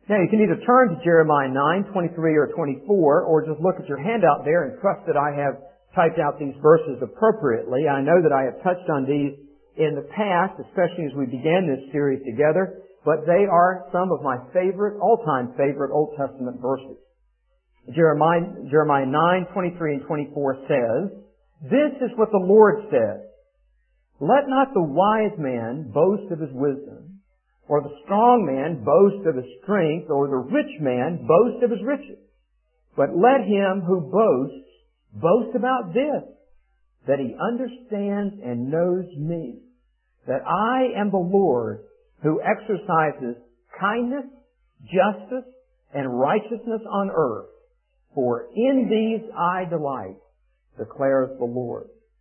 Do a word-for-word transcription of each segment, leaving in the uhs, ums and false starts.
Now you can either turn to Jeremiah nine, twenty-three or twenty-four, or just look at your handout there and trust that I have typed out these verses appropriately. I know that I have touched on these in the past, especially as we began this series together, but they are some of my favorite, all-time favorite Old Testament verses. Jeremiah, Jeremiah nine, twenty-three and twenty-four says, "This is what the Lord says, let not the wise man boast of his wisdom, or the strong man boast of his strength, or the rich man boast of his riches. But let him who boasts boast about this, that he understands and knows me, that I am the Lord who exercises kindness, justice, and righteousness on earth. For in these I delight, declares the Lord."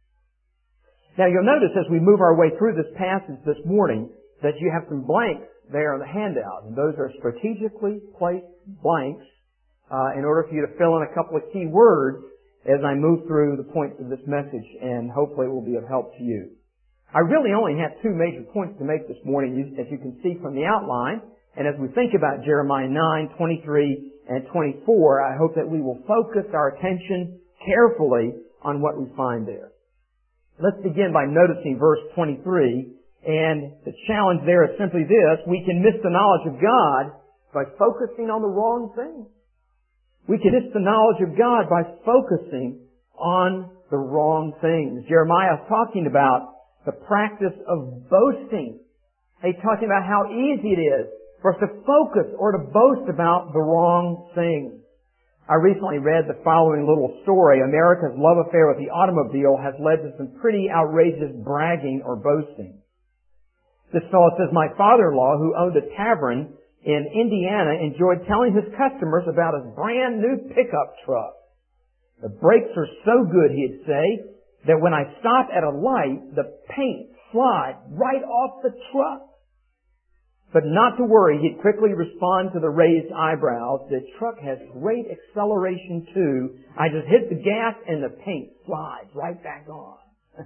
Now you'll notice as we move our way through this passage this morning that you have some blanks there on the handout. And those are strategically placed blanks uh, in order for you to fill in a couple of key words as I move through the points of this message, and hopefully it will be of help to you. I really only have two major points to make this morning, as you can see from the outline. And as we think about Jeremiah nine, twenty-three, and twenty-four, I hope that we will focus our attention carefully on what we find there. Let's begin by noticing verse twenty-three, and the challenge there is simply this: we can miss the knowledge of God by focusing on the wrong things. We can miss the knowledge of God by focusing on the wrong things. Jeremiah is talking about the practice of boasting. He's talking about how easy it is for us to focus or to boast about the wrong things. I recently read the following little story. America's love affair with the automobile has led to some pretty outrageous bragging or boasting. This fellow says, "My father-in-law, who owned a tavern in Indiana, enjoyed telling his customers about his brand new pickup truck. The brakes are so good," he'd say, "that when I stop at a light, the paint slides right off the truck." But not to worry, he'd quickly respond to the raised eyebrows. "The truck has great acceleration too. I just hit the gas and the paint slides right back on."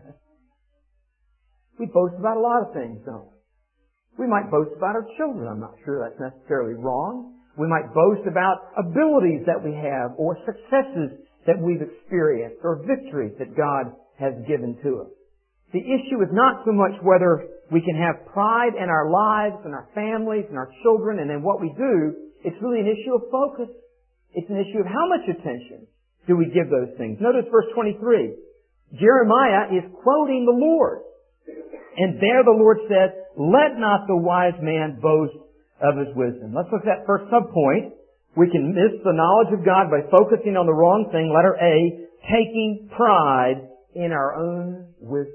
We boast about a lot of things, don't we? We might boast about our children. I'm not sure that's necessarily wrong. We might boast about abilities that we have, or successes that we've experienced, or victories that God has given to us. The issue is not so much whether we can have pride in our lives and our families and our children and in what we do. It's really an issue of focus. It's an issue of how much attention do we give those things. Notice verse twenty-three. Jeremiah is quoting the Lord. And there the Lord says, "Let not the wise man boast of his wisdom." Let's look at that first subpoint. We can miss the knowledge of God by focusing on the wrong thing. Letter A, taking pride in our own wisdom.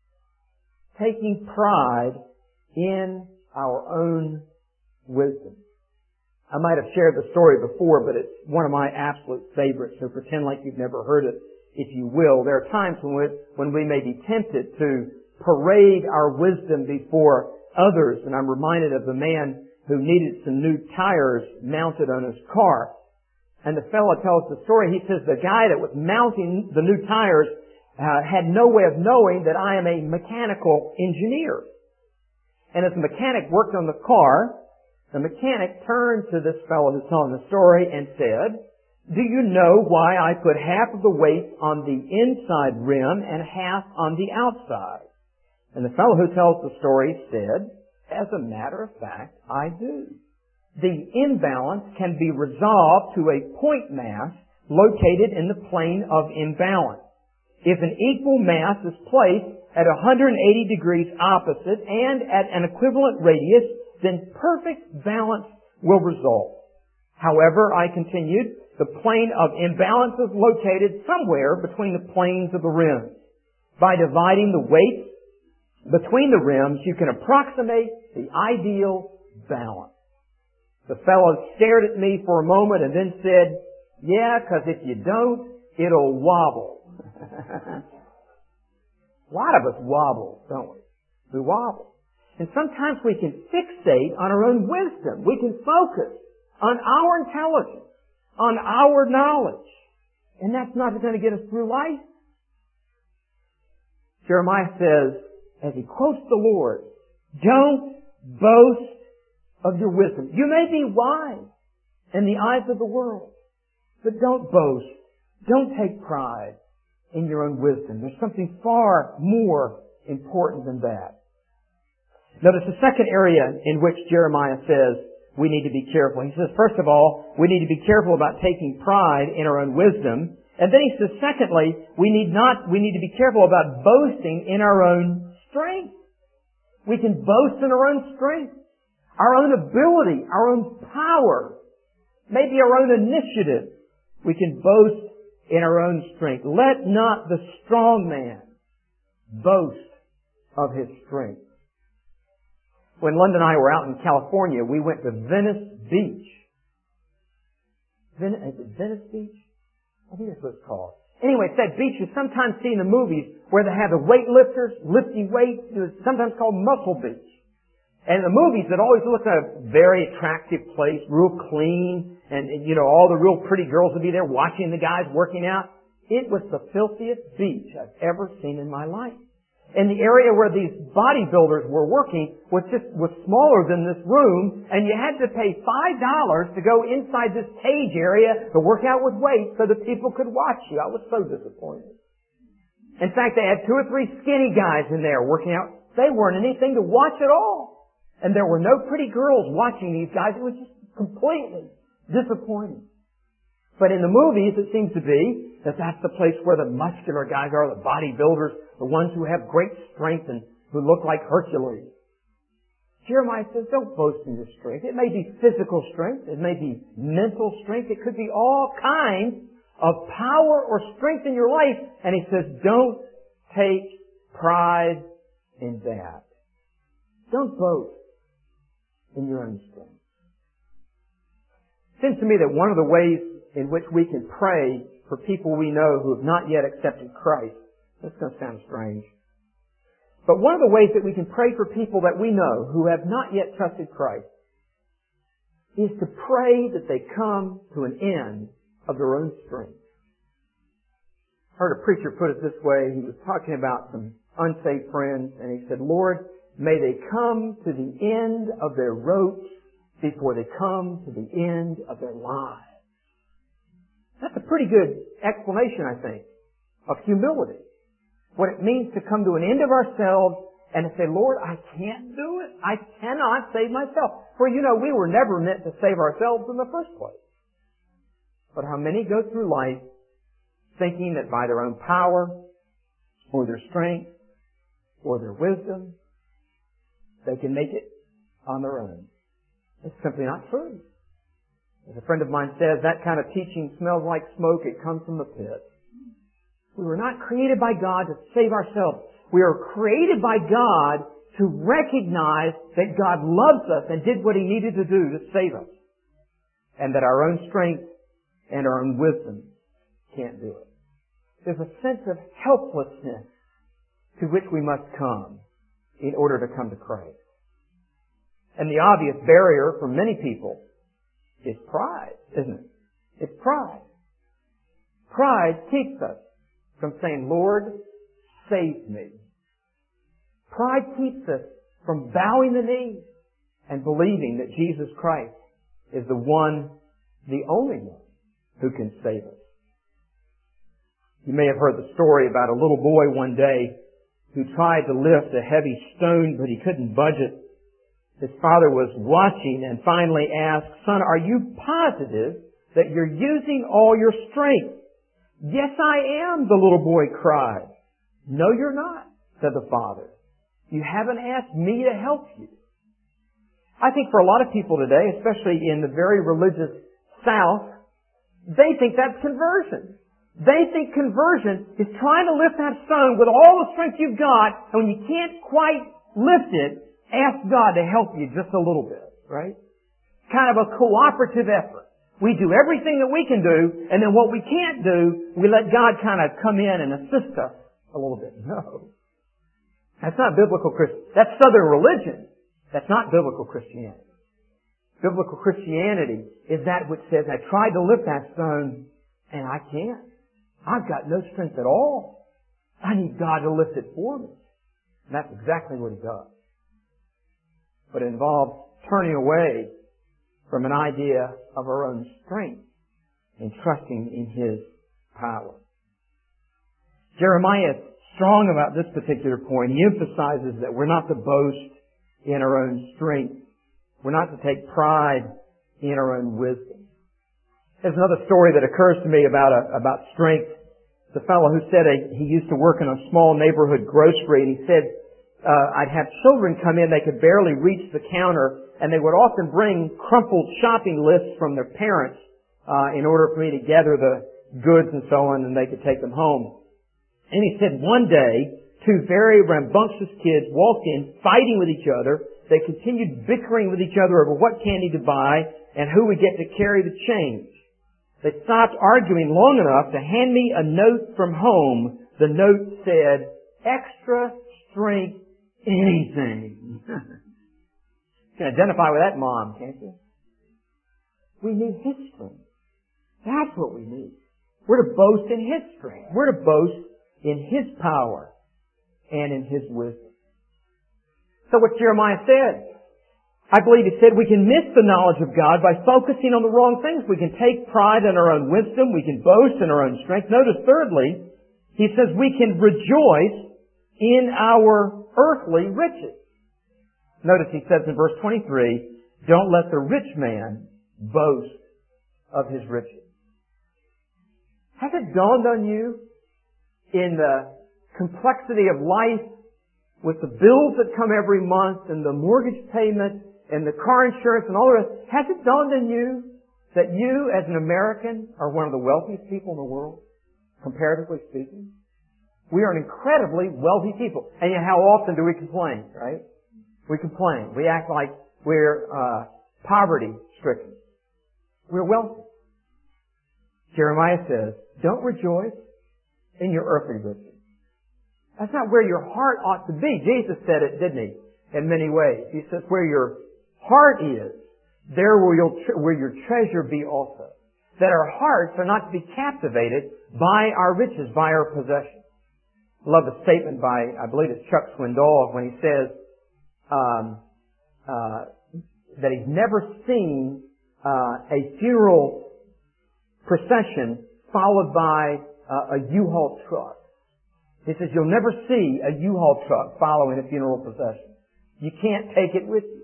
Taking pride in our own wisdom. I might have shared the story before, but it's one of my absolute favorites, so pretend like you've never heard it, if you will. There are times when we, when we may be tempted to parade our wisdom before others, and I'm reminded of the man who needed some new tires mounted on his car. And the fellow tells the story. He says the guy that was mounting the new tires Uh, had no way of knowing that I am a mechanical engineer. And as the mechanic worked on the car, the mechanic turned to this fellow who's telling the story and said, "Do you know why I put half of the weight on the inside rim and half on the outside?" And the fellow who tells the story said, "As a matter of fact, I do. The imbalance can be resolved to a point mass located in the plane of imbalance. If an equal mass is placed at one hundred eighty degrees opposite and at an equivalent radius, then perfect balance will result. However," I continued, "the plane of imbalance is located somewhere between the planes of the rims. By dividing the weight between the rims, you can approximate the ideal balance." The fellow stared at me for a moment and then said, "Yeah, because if you don't, it'll wobble." A lot of us wobble, don't we? We wobble. And sometimes we can fixate on our own wisdom. We can focus on our intelligence, on our knowledge. And that's not going to get us through life. Jeremiah says, as he quotes the Lord, "Don't boast of your wisdom." You may be wise. in the eyes of the world. But don't boast. Don't take pride in your own wisdom. There's something far more important than that. Notice the second area in which Jeremiah says we need to be careful. He says, first of all, we need to be careful about taking pride in our own wisdom. And then he says, secondly, we need not, we need to be careful about boasting in our own strength. We can boast in our own strength, our own ability, our own power, maybe our own initiative. We can boast in our own strength. Let not the strong man boast of his strength. When Linda and I were out in California, we went to Venice Beach. Ven- is it Venice Beach? I think that's what it's called. Anyway, it's that beach you sometimes see in the movies where they have the weightlifters lifting weights. It's sometimes called Muscle Beach. And in the movies, it always looks like a very attractive place, real clean, and, and you know, all the real pretty girls would be there watching the guys working out. It was the filthiest beach I've ever seen in my life. And the area where these bodybuilders were working was just, was smaller than this room, and you had to pay five dollars to go inside this cage area to work out with weights so that people could watch you. I was so disappointed. In fact, they had two or three skinny guys in there working out. They weren't anything to watch at all. And there were no pretty girls watching these guys. It was just completely disappointing. But in the movies, it seems to be that that's the place where the muscular guys are, the bodybuilders, the ones who have great strength and who look like Hercules. Jeremiah says, don't boast in your strength. It may be physical strength. It may be mental strength. It could be all kinds of power or strength in your life. And he says, don't take pride in that. Don't boast in your own strength. It seems to me that one of the ways in which we can pray for people we know who have not yet accepted Christ, that's going to sound strange, but one of the ways that we can pray for people that we know who have not yet trusted Christ is to pray that they come to an end of their own strength. I heard a preacher put it this way. He was talking about some unsaved friends, and he said, Lord, may they come to the end of their ropes before they come to the end of their lives. That's a pretty good explanation, I think, of humility. What it means to come to an end of ourselves and to say, Lord, I can't do it. I cannot save myself. For you know, we were never meant to save ourselves in the first place. But how many go through life thinking that by their own power or their strength or their wisdom, they can make it on their own. It's simply not true. As a friend of mine says, that kind of teaching smells like smoke. It comes from the pit. We were not created by God to save ourselves. We are created by God to recognize that God loves us and did what He needed to do to save us. And that our own strength and our own wisdom can't do it. There's a sense of helplessness to which we must come in order to come to Christ. And the obvious barrier for many people is pride, isn't it? It's pride. Pride keeps us from saying, Lord, save me. Pride keeps us from bowing the knee and believing that Jesus Christ is the one, the only one, who can save us. You may have heard the story about a little boy one day who tried to lift a heavy stone, but he couldn't budge it. His father was watching and finally asked, Son, are you positive that you're using all your strength? Yes, I am, the little boy cried. No, you're not, said the father. You haven't asked me to help you. I think for a lot of people today, especially in the very religious South, they think that's conversion. They think conversion is trying to lift that stone with all the strength you've got, and when you can't quite lift it, ask God to help you just a little bit, right? Kind of a cooperative effort. We do everything that we can do, and then what we can't do, we let God kind of come in and assist us a little bit. No. That's not biblical Christianity. That's Southern religion. That's not biblical Christianity. Biblical Christianity is that which says, I tried to lift that stone, and I can't. I've got no strength at all. I need God to lift it for me. And that's exactly what He does. But it involves turning away from an idea of our own strength and trusting in His power. Jeremiah is strong about this particular point. He emphasizes that we're not to boast in our own strength. We're not to take pride in our own wisdom. There's another story that occurs to me about a, about strength. The fellow who said a, he used to work in a small neighborhood grocery, and he said, uh, I'd have children come in, they could barely reach the counter, and they would often bring crumpled shopping lists from their parents uh, in order for me to gather the goods and so on, and they could take them home. And he said one day, two very rambunctious kids walked in, fighting with each other. They continued bickering with each other over what candy to buy and who would get to carry the change. They stopped arguing long enough to hand me a note from home. The note said, extra strength anything. You can identify with that mom, can't you? We need His strength. That's what we need. We're to boast in His strength. We're to boast in His power and in His wisdom. So what Jeremiah said, I believe he said we can miss the knowledge of God by focusing on the wrong things. We can take pride in our own wisdom. We can boast in our own strength. Notice thirdly, he says we can rejoice in our earthly riches. Notice he says in verse twenty-three, don't let the rich man boast of his riches. Has it dawned on you in the complexity of life with the bills that come every month and the mortgage payment and the car insurance and all the rest, has it dawned on you that you as an American are one of the wealthiest people in the world, comparatively speaking? We are an incredibly wealthy people. And yet how often do we complain, right? We complain. We act like we're uh, poverty-stricken. We're wealthy. Jeremiah says, don't rejoice in your earthly riches. That's not where your heart ought to be. Jesus said it, didn't he? In many ways. He says, where your heart is, there will your, where your treasure be also. That our hearts are not to be captivated by our riches, by our possessions. I love the statement by, I believe it's Chuck Swindoll, when he says um, uh, that he's never seen uh, a funeral procession followed by uh, a U-Haul truck. He says, you'll never see a U-Haul truck following a funeral procession. You can't take it with you.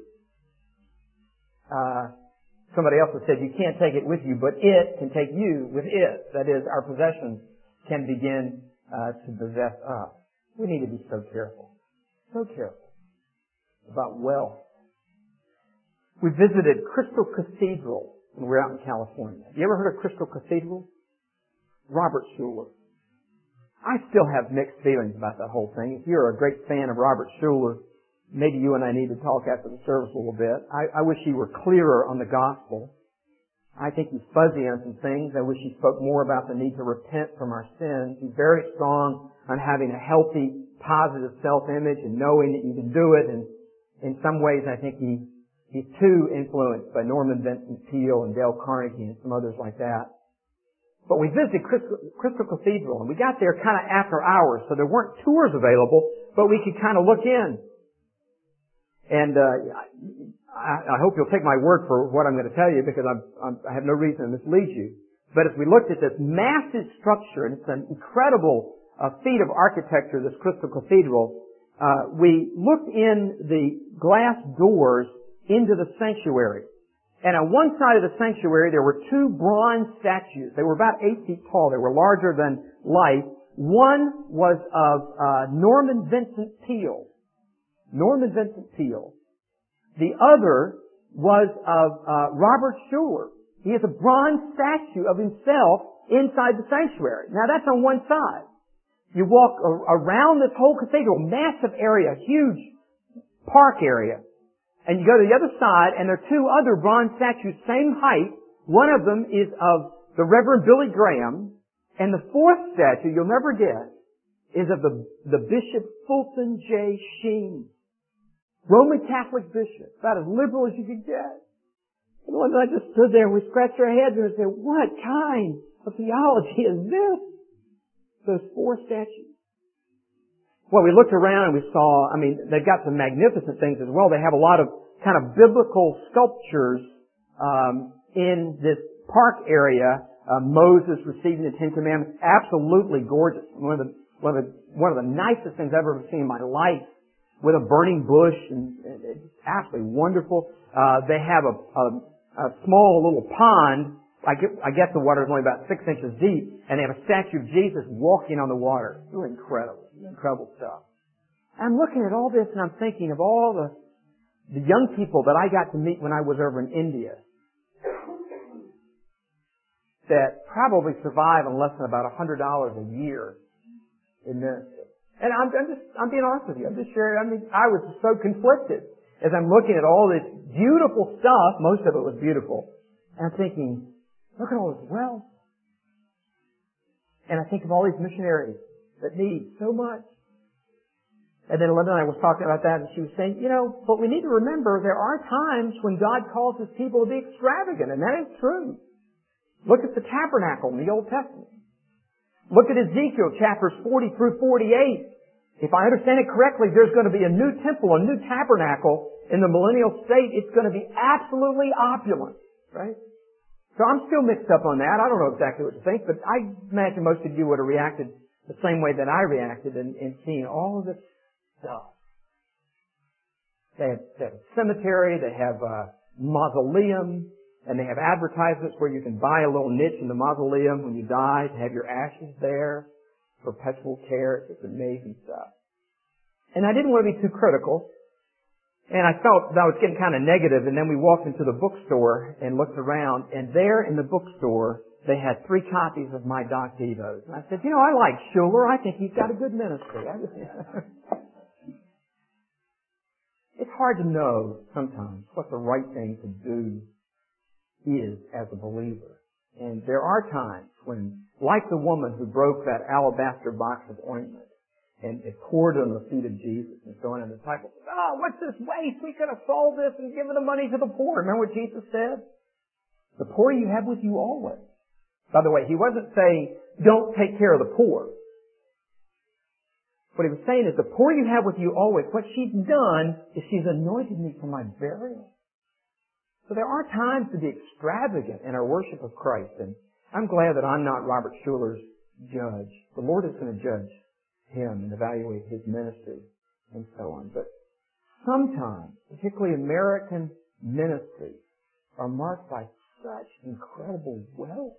Uh, somebody else has said, you can't take it with you, but it can take you with it. That is, our possessions can begin uh, to possess us. We need to be so careful. So careful about wealth. We visited Crystal Cathedral when we were out in California. Have you ever heard of Crystal Cathedral? Robert Schuller. I still have mixed feelings about that whole thing. If you're a great fan of Robert Schuller, maybe you and I need to talk after the service a little bit. I, I wish he were clearer on the gospel. I think he's fuzzy on some things. I wish he spoke more about the need to repent from our sins. He's very strong on having a healthy, positive self-image and knowing that you can do it. And in some ways, I think he he's too influenced by Norman Vincent Peale and Dale Carnegie and some others like that. But we visited Crystal, Crystal Cathedral, and we got there kind of after hours, so there weren't tours available, but we could kind of look in. And uh, I, I hope you'll take my word for what I'm going to tell you, because I'm, I'm, I have no reason to mislead you. But as we looked at this massive structure, and it's an incredible uh, feat of architecture, this Crystal Cathedral, uh, we looked in the glass doors into the sanctuary. And on one side of the sanctuary, there were two bronze statues. They were about eight feet tall. They were larger than life. One was of uh, Norman Vincent Peale. Norman Vincent Peale. The other was of uh, Robert Schuller. He has a bronze statue of himself inside the sanctuary. Now that's on one side. You walk around this whole cathedral, massive area, huge park area. And you go to the other side, and there are two other bronze statues, same height. One of them is of the Reverend Billy Graham, and the fourth statue, you'll never guess, is of the, the Bishop Fulton J. Sheen. Roman Catholic bishop, about as liberal as you could get. And one night I just stood there and we scratched our heads and said, what kind of theology is this? Those four statues. Well, we looked around and we saw, I mean, they've got some magnificent things as well. They have a lot of kind of biblical sculptures um, in this park area, uh, Moses receiving the Ten Commandments. Absolutely gorgeous. One of the one of the one of the nicest things I've ever seen in my life. With a burning bush, and, and it's absolutely wonderful. Uh, they have a, a, a small little pond. I, get, I guess the water is only about six inches deep, and they have a statue of Jesus walking on the water. It's really incredible, incredible stuff. I'm looking at all this, and I'm thinking of all the the young people that I got to meet when I was over in India that probably survive on less than about a hundred dollars a year in ministry. And I'm, I'm just, I'm being honest with you. I'm just sharing. I mean, I was so conflicted as I'm looking at all this beautiful stuff. Most of it was beautiful. And I'm thinking, look at all this wealth. And I think of all these missionaries that need so much. And then Linda and I was talking about that, and she was saying, you know, but we need to remember there are times when God calls His people to be extravagant, and that is true. Look at the tabernacle in the Old Testament. Look at Ezekiel chapters forty through forty-eight. If I understand it correctly, there's going to be a new temple, a new tabernacle in the millennial state. It's going to be absolutely opulent, right? So I'm still mixed up on that. I don't know exactly what to think, but I imagine most of you would have reacted the same way that I reacted in, in seeing all of this stuff. They have, they have a cemetery, they have a mausoleum, and they have advertisements where you can buy a little niche in the mausoleum when you die to have your ashes there. Perpetual care. It's just amazing stuff. And I didn't want to be too critical. And I felt that I was getting kind of negative. And then we walked into the bookstore and looked around. And there in the bookstore, they had three copies of my Doc Devos. And I said, you know, I like Schuller. I think he's got a good ministry. It's hard to know sometimes what the right thing to do is as a believer. And there are times when, like the woman who broke that alabaster box of ointment and it poured it on the feet of Jesus and so on, and the disciples said, oh, what's this waste? We could have sold this and given the money to the poor. Remember what Jesus said? The poor you have with you always. By the way, He wasn't saying, don't take care of the poor. What He was saying is, the poor you have with you always, what she's done is she's anointed me for my burial. So there are times to be extravagant in our worship of Christ, and I'm glad that I'm not Robert Schuller's judge. The Lord is going to judge him and evaluate his ministry and so on. But sometimes, particularly American ministries, are marked by such incredible wealth.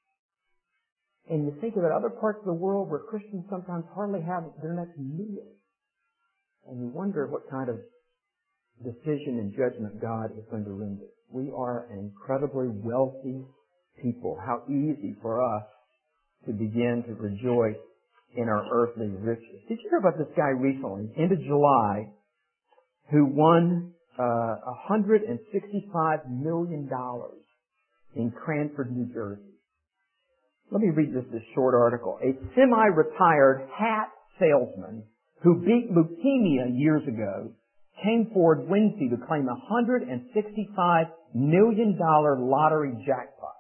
And you think about other parts of the world where Christians sometimes hardly have their next meal. And you wonder what kind of decision and judgment God is going to render. We are an incredibly wealthy people. How easy for us to begin to rejoice in our earthly riches. Did you hear about this guy recently, end of July, who won uh, one hundred sixty-five million dollars in Cranford, New Jersey? Let me read this, this short article. A semi-retired hat salesman who beat leukemia years ago came forward Wednesday to claim a one hundred sixty-five million dollars lottery jackpot.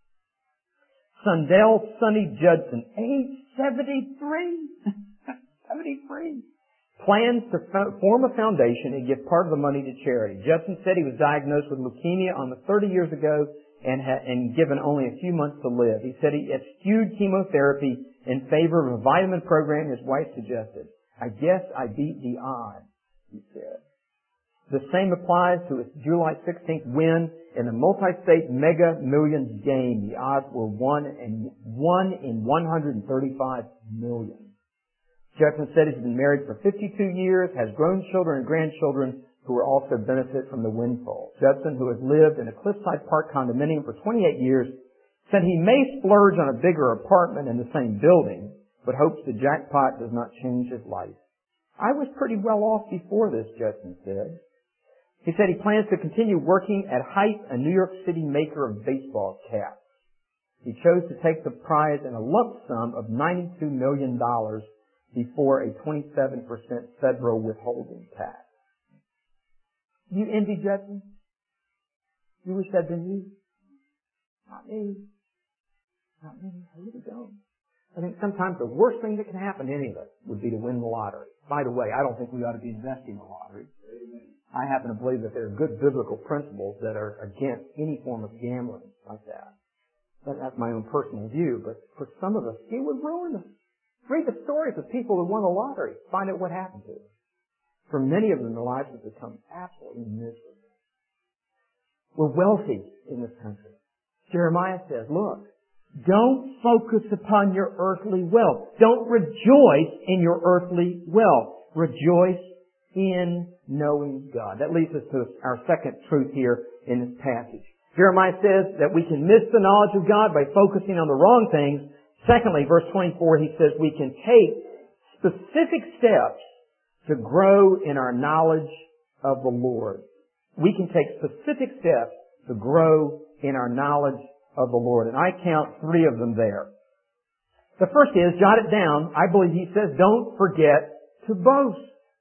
Sundell Sonny Judson, age seventy-three, seventy-three, plans to form a foundation and give part of the money to charity. Judson said he was diagnosed with leukemia almost thirty years ago and, ha- and given only a few months to live. He said he eschewed chemotherapy in favor of a vitamin program his wife suggested. I guess I beat the odds, he said. The same applies to his July sixteenth win in the multi-state Mega Millions game. The odds were one and one in one hundred thirty-five million. Judson said he's been married for fifty-two years, has grown children and grandchildren who will also benefit from the windfall. Judson, who has lived in a Cliffside Park condominium for twenty-eight years, said he may splurge on a bigger apartment in the same building, but hopes the jackpot does not change his life. I was pretty well off before this, Judson said. He said he plans to continue working at Hype, a New York City maker of baseball caps. He chose to take the prize in a lump sum of ninety-two million dollars before a twenty-seven percent federal withholding tax. Do you envy Judson? You wish that'd been you? Not me. Not me. I really don't. I think sometimes the worst thing that can happen to any of us would be to win the lottery. By the way, I don't think we ought to be investing in the lottery. I happen to believe that there are good biblical principles that are against any form of gambling like that. But that's my own personal view. But for some of us, it would ruin us. Read the stories of people who won the lottery. Find out what happened to them. For many of them, their lives have become absolutely miserable. We're wealthy in this country. Jeremiah says, look, don't focus upon your earthly wealth. Don't rejoice in your earthly wealth. Rejoice in knowing God. That leads us to our second truth here in this passage. Jeremiah says that we can miss the knowledge of God by focusing on the wrong things. Secondly, verse twenty-four, he says we can take specific steps to grow in our knowledge of the Lord. We can take specific steps to grow in our knowledge of the Lord. And I count three of them there. The first is, jot it down, I believe he says, don't forget to boast.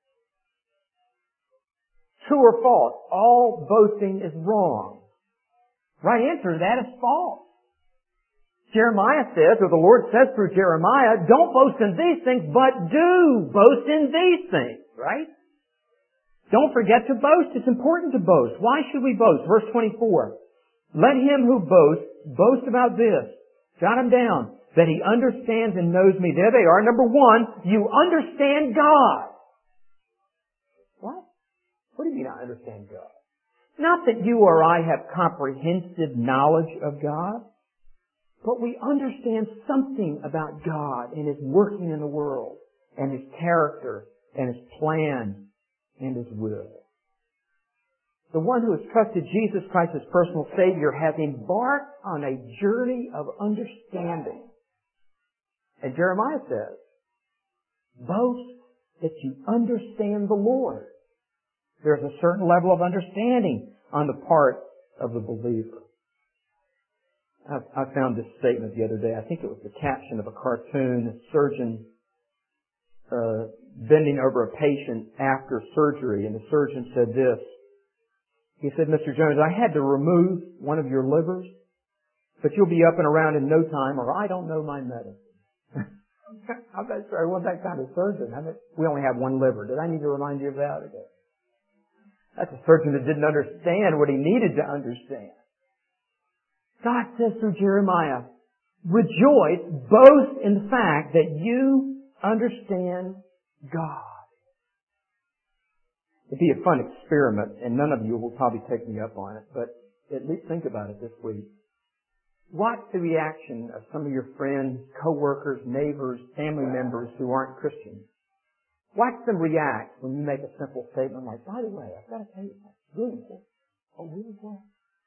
True or false? All boasting is wrong. Right answer to that is false. Jeremiah says, or the Lord says through Jeremiah, don't boast in these things, but do boast in these things, right? Don't forget to boast. It's important to boast. Why should we boast? Verse twenty-four. Let him who boasts, boast about this. Jot him down. That he understands and knows me. There they are. Number one, you understand God. What? What do you mean I understand God? Not that you or I have comprehensive knowledge of God, but we understand something about God and His working in the world, and His character, and His plan, and His will. The one who has trusted Jesus Christ as personal Savior has embarked on a journey of understanding. And Jeremiah says, boast that you understand the Lord. There's a certain level of understanding on the part of the believer. I, I found this statement the other day. I think it was the caption of a cartoon. A surgeon uh, bending over a patient after surgery, and the surgeon said this. He said, Mister Jones, I had to remove one of your livers, but you'll be up and around in no time, or I don't know my medicine. I'm not sure I want that kind of surgeon. I mean, we only have one liver. Did I need to remind you of that? Okay. That's a surgeon that didn't understand what he needed to understand. God says through Jeremiah, rejoice, boast in the fact that you understand God. It'd be a fun experiment, and none of you will probably take me up on it, but at least think about it this week. Watch the reaction of some of your friends, co-workers, neighbors, family members who aren't Christians. Watch them react when you make a simple statement like, by the way, I've got to tell you something. Really important. Oh, really what?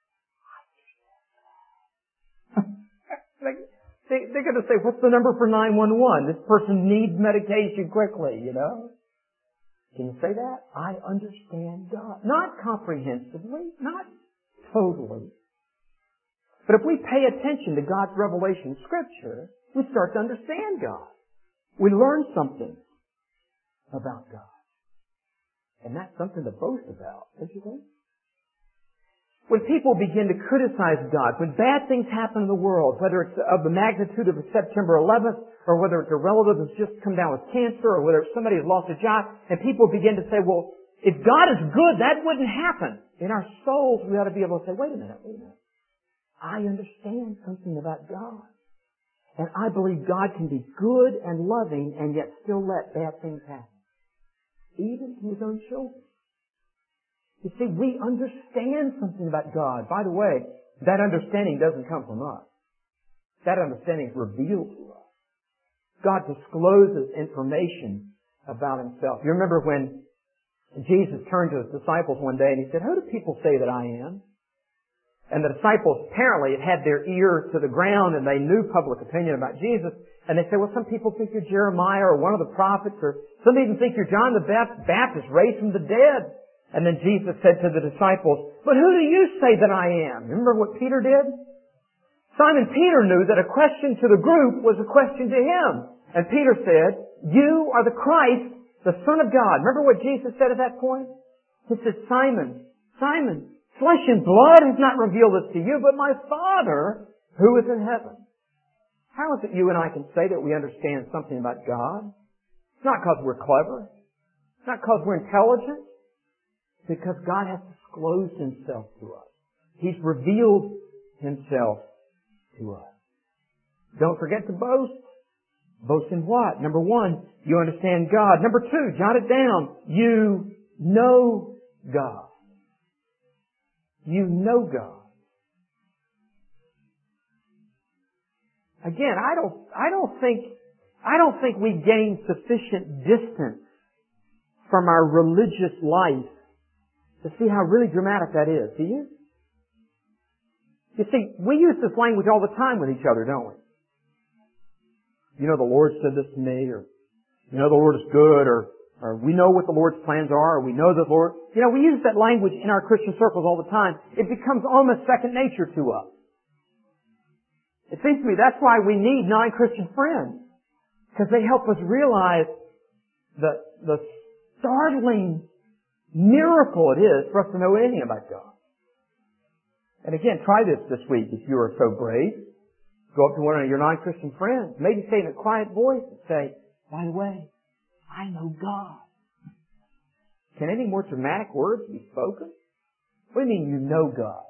they, they're going to say, what's the number for nine one one? This person needs medication quickly, you know? Can you say that? I understand God. Not comprehensively, not totally. But if we pay attention to God's revelation in Scripture, we start to understand God. We learn something about God. And that's something to boast about, don't you think? When people begin to criticize God, when bad things happen in the world, whether it's of the magnitude of a September eleventh, or whether it's a relative who's just come down with cancer, or whether somebody has lost a job, and people begin to say, well, if God is good, that wouldn't happen. In our souls, we ought to be able to say, wait a minute, wait a minute. I understand something about God. And I believe God can be good and loving and yet still let bad things happen. Even to His own children. You see, we understand something about God. By the way, that understanding doesn't come from us. That understanding is revealed to us. God discloses information about Himself. You remember when Jesus turned to His disciples one day and He said, who do people say that I am? And the disciples apparently had had their ear to the ground and they knew public opinion about Jesus. And they said, well, some people think you're Jeremiah or one of the prophets, or some even think you're John the Baptist raised from the dead. And then Jesus said to the disciples, but who do you say that I am? Remember what Peter did? Simon Peter knew that a question to the group was a question to him. And Peter said, you are the Christ, the Son of God. Remember what Jesus said at that point? He said, Simon, Simon, flesh and blood has not revealed this to you, but my Father who is in heaven. How is it you and I can say that we understand something about God? It's not because we're clever. It's not because we're intelligent. Because God has disclosed Himself to us. He's revealed Himself to us. Don't forget to boast. Boast in what? Number one, you understand God. Number two, jot it down. You know God. You know God. Again, I don't, I don't think, I don't think we gain sufficient distance from our religious life to see how really dramatic that is. Do you? You see, we use this language all the time with each other, don't we? You know, the Lord said this to me, or, you know, the Lord is good, or, or we know what the Lord's plans are, or we know the Lord. You know, we use that language in our Christian circles all the time. It becomes almost second nature to us. It seems to me that's why we need non-Christian friends. Because they help us realize the, the startling miracle it is for us to know anything about God. And again, try this this week if you are so brave. Go up to one of your non-Christian friends, maybe say in a quiet voice and say, by the way, I know God. Can any more dramatic words be spoken? What do you mean you know God?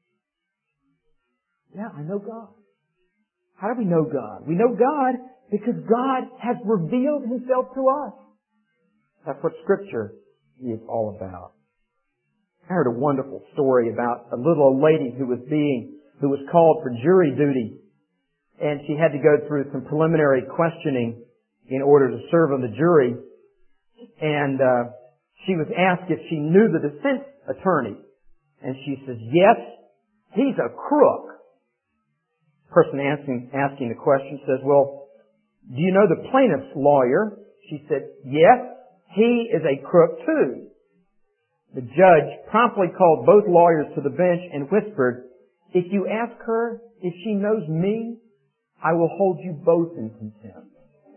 Yeah, I know God. How do we know God? We know God because God has revealed Himself to us. That's what Scripture is all about. I heard a wonderful story about a little old lady who was being, who was called for jury duty. And she had to go through some preliminary questioning in order to serve on the jury. And uh, she was asked if she knew the defense attorney. And she says, yes, he's a crook. The person asking, asking the question says, well, do you know the plaintiff's lawyer? She said, yes, he is a crook too. The judge promptly called both lawyers to the bench and whispered, if you ask her if she knows me, I will hold you both in contempt.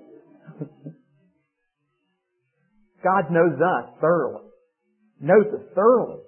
God knows us thoroughly. Knows us thoroughly.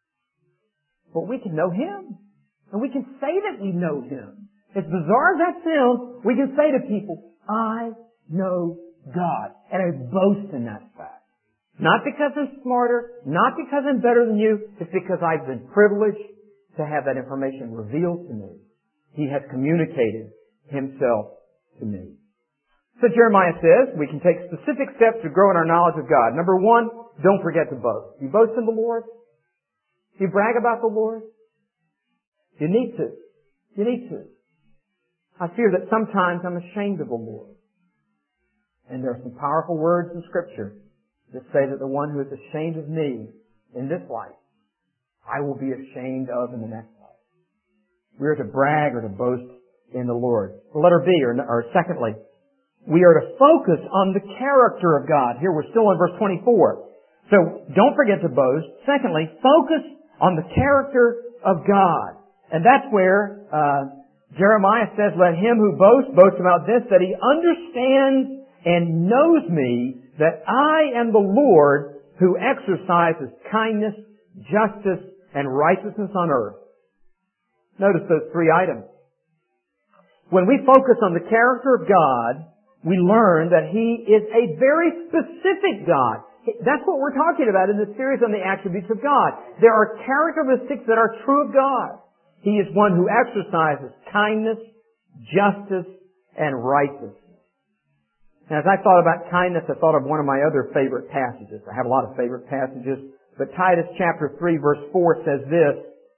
But we can know Him. And we can say that we know Him. As bizarre as that sounds, we can say to people, I know God. And I boast in that fact. Not because I'm smarter, not because I'm better than you, it's because I've been privileged to have that information revealed to me. He has communicated Himself to me. So Jeremiah says we can take specific steps to grow in our knowledge of God. Number one, don't forget to boast. You boast in the Lord? You brag about the Lord? You need to. You need to. I fear that sometimes I'm ashamed of the Lord. And there are some powerful words in Scripture that say that the one who is ashamed of me in this life, I will be ashamed of in the next life. We are to brag or to boast in the Lord. The letter B, or, or secondly, we are to focus on the character of God. Here we're still in verse twenty-four. So don't forget to boast. Secondly, focus on the character of God. And that's where uh, Jeremiah says, let him who boasts boast about this, that he understands and knows me, that I am the Lord who exercises kindness, justice, and righteousness on earth. Notice those three items. When we focus on the character of God, we learn that He is a very specific God. That's what we're talking about in this series on the attributes of God. There are characteristics that are true of God. He is one who exercises kindness, justice, and righteousness. Now, as I thought about kindness, I thought of one of my other favorite passages. I have a lot of favorite passages, but Titus chapter three verse four says this.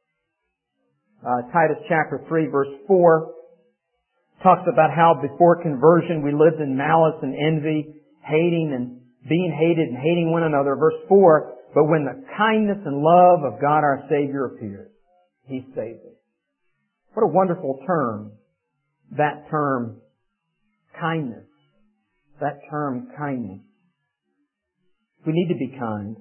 Uh, Titus chapter three verse four talks about how before conversion we lived in malice and envy, hating and being hated and hating one another. Verse four, but when the kindness and love of God our Savior appeared, He saved us. What a wonderful term, that term, kindness. That term, kindness. We need to be kind.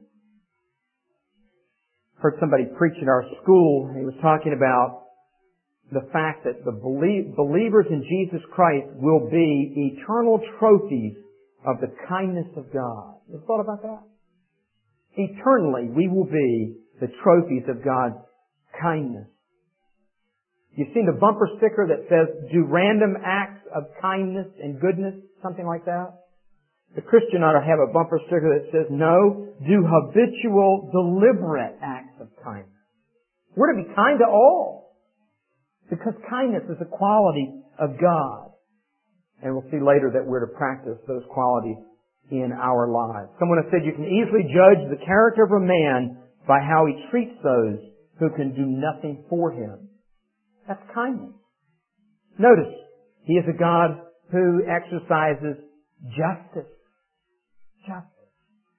Heard somebody preach at our school. He was talking about the fact that the believers in Jesus Christ will be eternal trophies of the kindness of God. You thought about that? Eternally, we will be the trophies of God's kindness. You've seen the bumper sticker that says, do random acts of kindness and goodness, something like that? The Christian ought to have a bumper sticker that says, no, do habitual, deliberate acts of kindness. We're to be kind to all, because kindness is a quality of God. And we'll see later that we're to practice those qualities in our lives. Someone has said you can easily judge the character of a man by how he treats those who can do nothing for him. That's kindness. Notice, He is a God who exercises justice. Justice.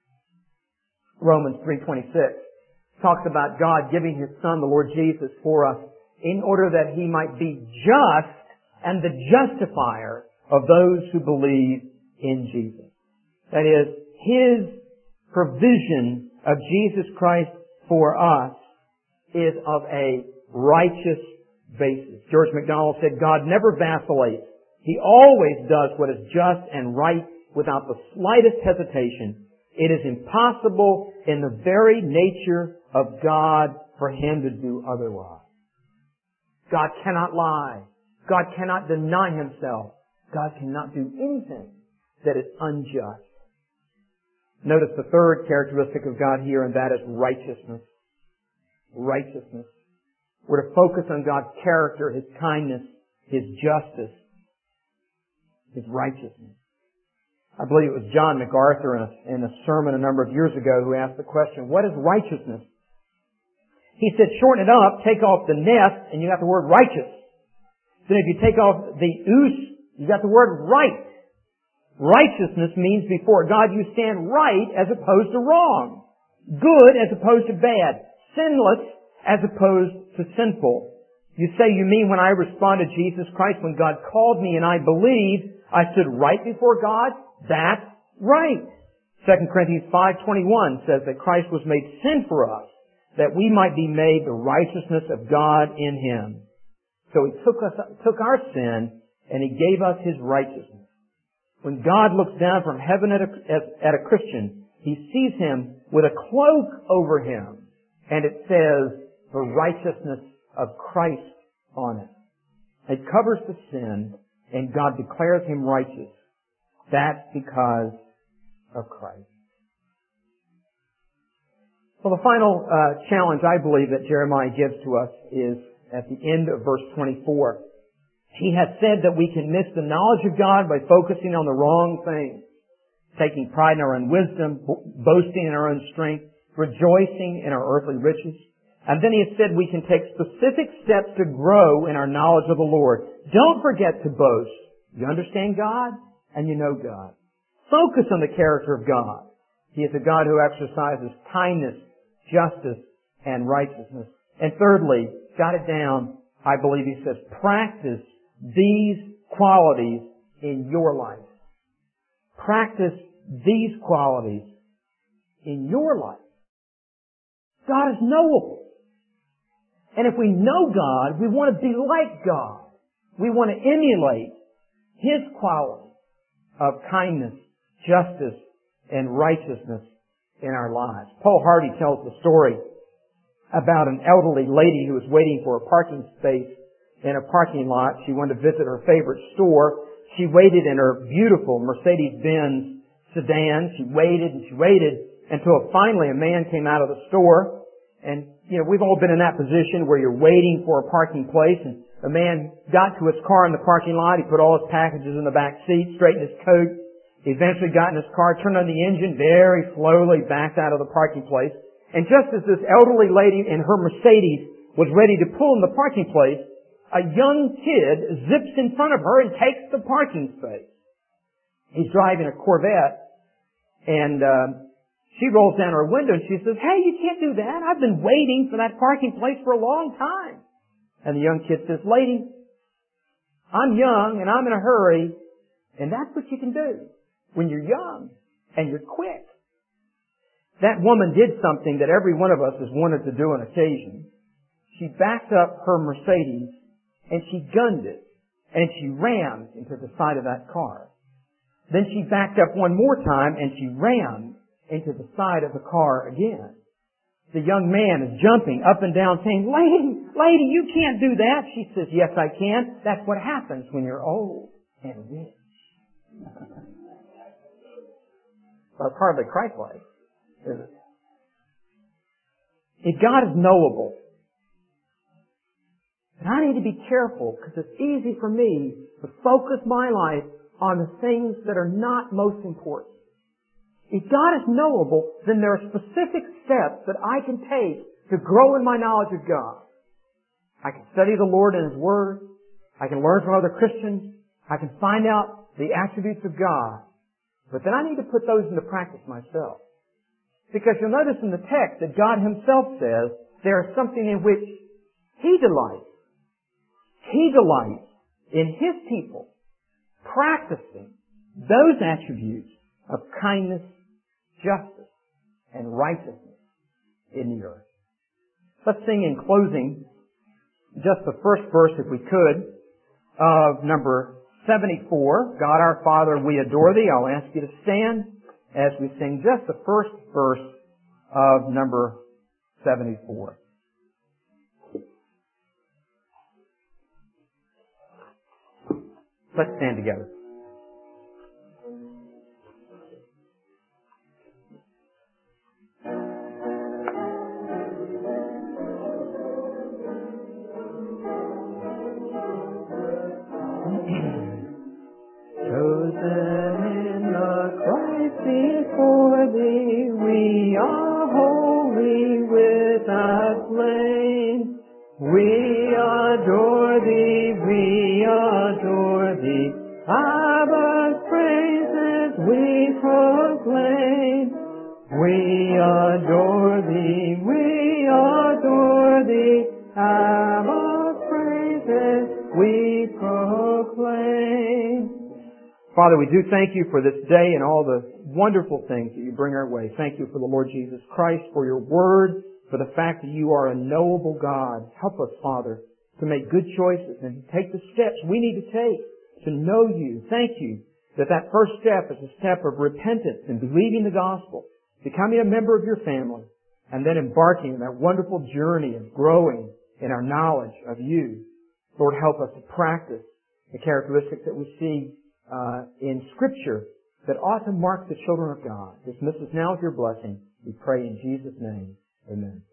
Romans three twenty-six talks about God giving His Son, the Lord Jesus, for us in order that He might be just and the justifier of those who believe in Jesus. That is, His provision of Jesus Christ for us is of a righteous basis. George MacDonald said, God never vacillates. He always does what is just and right without the slightest hesitation. It is impossible in the very nature of God for Him to do otherwise. God cannot lie. God cannot deny Himself. God cannot do anything that is unjust. Notice the third characteristic of God here, and that is righteousness. Righteousness. We're to focus on God's character, His kindness, His justice, His righteousness. I believe it was John MacArthur in a, in a sermon a number of years ago who asked the question, what is righteousness? He said, shorten it up, take off the nest, and you got the word righteous. Then if you take off the oos, you got the word right. Righteousness means before God you stand right as opposed to wrong. Good as opposed to bad. Sinless as opposed to sinful. You say you mean when I responded to Jesus Christ, when God called me and I believed, I stood right before God? That's right. Second Corinthians five twenty-one says that Christ was made sin for us, that we might be made the righteousness of God in Him. So He took us, took our sin and He gave us His righteousness. When God looks down from heaven at a, at, at a Christian, He sees him with a cloak over him, and it says the righteousness of Christ on it. It covers the sin, and God declares him righteous. That's because of Christ. Well, the final uh, challenge I believe that Jeremiah gives to us is at the end of verse twenty-four. He has said that we can miss the knowledge of God by focusing on the wrong things, taking pride in our own wisdom, boasting in our own strength, rejoicing in our earthly riches. And then he has said we can take specific steps to grow in our knowledge of the Lord. Don't forget to boast. You understand God and you know God. Focus on the character of God. He is a God who exercises kindness, justice, and righteousness. And thirdly, got it down, I believe he says, practice these qualities in your life. Practice these qualities in your life. God is knowable. And if we know God, we want to be like God. We want to emulate His quality of kindness, justice, and righteousness in our lives. Paul Hardy tells the story about an elderly lady who was waiting for a parking space in a parking lot. She wanted to visit her favorite store. She waited in her beautiful Mercedes-Benz sedan. She waited and she waited until finally a man came out of the store. And, you know, we've all been in that position where you're waiting for a parking place, and the man got to his car in the parking lot. He put all his packages in the back seat, straightened his coat. He eventually got in his car, turned on the engine, very slowly backed out of the parking place. And just as this elderly lady in her Mercedes was ready to pull in the parking place, a young kid zips in front of her and takes the parking space. He's driving a Corvette, and uh, she rolls down her window and she says, "Hey, you can't do that. I've been waiting for that parking place for a long time." And the young kid says, "Lady, I'm young and I'm in a hurry, and that's what you can do when you're young and you're quick." That woman did something that every one of us has wanted to do on occasion. She backed up her Mercedes and she gunned it, and she rammed into the side of that car. Then she backed up one more time and she rammed into the side of the car again. The young man is jumping up and down saying, "Lady, lady, you can't do that." She says, "Yes, I can. That's what happens when you're old and rich." That's hardly Christ-like, is it? If God is knowable, and I need to be careful because it's easy for me to focus my life on the things that are not most important. If God is knowable, then there are specific steps that I can take to grow in my knowledge of God. I can study the Lord in His Word. I can learn from other Christians. I can find out the attributes of God. But then I need to put those into practice myself. Because you'll notice in the text that God Himself says there is something in which He delights. He delights in His people practicing those attributes of kindness, justice, and righteousness in the earth. Let's sing in closing just the first verse, if we could, of number seventy-four. God our Father, we adore Thee. I'll ask you to stand as we sing just the first verse of number seventy-four. Let's stand together. Before Thee, we are holy without blame. We adore Thee, we adore Thee. Abba's praises we proclaim. We adore Thee, we adore Thee. Abba's praises we proclaim. Father, we do thank You for this day and all the wonderful things that You bring our way. Thank You for the Lord Jesus Christ, for Your Word, for the fact that You are a knowable God. Help us, Father, to make good choices and to take the steps we need to take to know You. Thank You that that first step is a step of repentance and believing the gospel, becoming a member of Your family, and then embarking on that wonderful journey of growing in our knowledge of You. Lord, help us to practice the characteristics that we see Uh, in Scripture that ought to mark the children of God. Dismiss us now with Your blessing. We pray in Jesus' name. Amen.